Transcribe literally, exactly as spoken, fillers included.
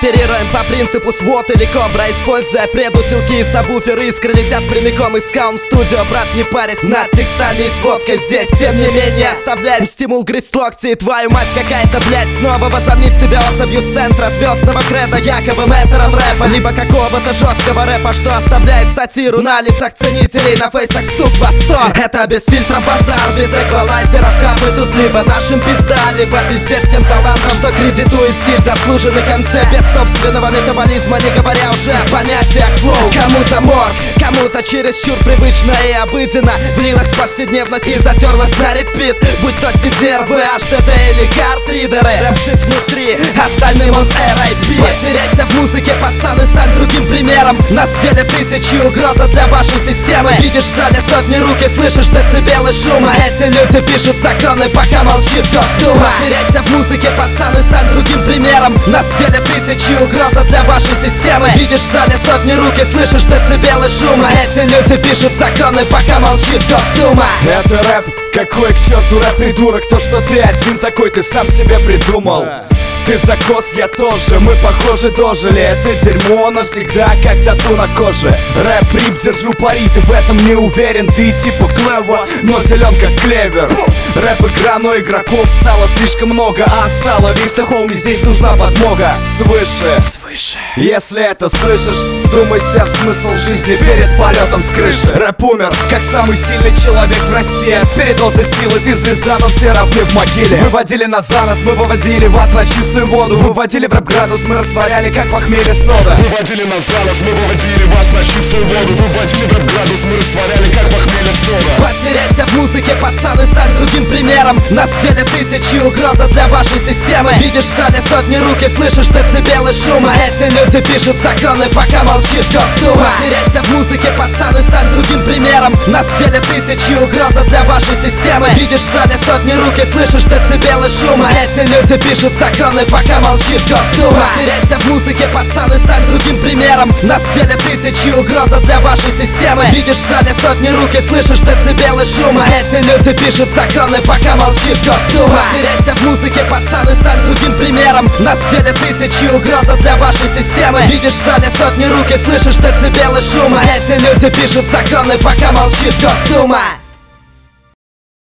Оперируем по принципу свот или кобра, используя предусилки и сабвуферы. Искры летят прямиком из хаум-студио. Брат, не парясь над текстами и сводкой здесь. Тем не менее, оставляем стимул грызть локти. И твою мать, какая-то, блядь, снова возомнит себя особью с центра звездного креда, якобы мэтром рэпа, либо какого-то жесткого рэпа, что оставляет сатиру на лицах ценителей, на фейсах суп восторг. Это без фильтра базар, без эквалайзеров. Капы тут либо нашим пизда, либо пиздец тем талантом, что кредитует стиль, заслуженный концепт, без собственного метаболизма, не говоря уже о понятиях флоу. Кому-то морг, кому-то чересчур привычно и обыденно влилась в повседневность и затерлась на репит. Будь то си ди эр, ви, эйч ди ди или картридеры, рэп-шит внутри, остальным он эр ай пи. Потеряйся в музыке, пацаны, стань другим примером. Нас в деле тысячи, угроза для вашей системы. Видишь в зале сотни рук и слышишь децибелы шума. Эти люди пишут законы, пока молчит Госдума. Потеряйся в музыке, пацаны, стань другим примером. Нас в деле тысячи, угроза для вашей системы. Видишь в зале сотни рук и слышишь децибелы шума. Эти люди пишут законы, пока молчит Госдума. Это рэп, какой к черту рэп, придурок. То, что ты один такой, ты сам себе придумал. Ты закос, я тоже, мы похоже дожили. Это дерьмо навсегда, как тату на коже. Рэп, рип, держу пари, ты в этом не уверен. Ты типа клево, но зелен как клевер. Рэп игра, но игроков стало слишком много. А стало виста, холми, здесь нужна подмога. Свыше, свыше. Если это слышишь, вдумайся в смысл жизни перед полетом с крыши. Рэп умер, как самый сильный человек в России. Передоза силы, ты звезда, но все равны в могиле. Выводили нас за нас, мы выводили вас на чистую воду. Выводили в рэп-градус, мы растворяли, как похмелье сода. Выводили нас за нас, мы выводили вас на чистую воду. Выводили в рэп-градус, мы растворяли, как похмелье сода. Потеряйся в музыке, пацаны, стань другим примером. Нас в деле тысячи, угроза для вашей системы. Видишь в зале сотни рук и слышишь децибелы шума. Эти люди пишут законы, пока молчит Госдума. Потеряйся в музыке, пацаны, стань другим примером. Нас в деле тысячи, угроза для вашей системы. Видишь в зале сотни рук и слышишь децибелы шума. Эти люди пишут законы, пока молчит Госдума. Потеряйся в музыке, пацаны, стань другим примером. Нас в деле тысячи, угроза для вашей системы. Видишь в зале сотни рук и слышишь децибелы шума. Эти люди пишут законы, пока молчит Госдума. Потеряйся в музыке, пацаны, стань другим примером. Нас в деле тысячи, угроза для вашей системы. Видишь в зале сотни рук и слышишь децибелы шума. Эти люди пишут законы, пока молчит Госдума.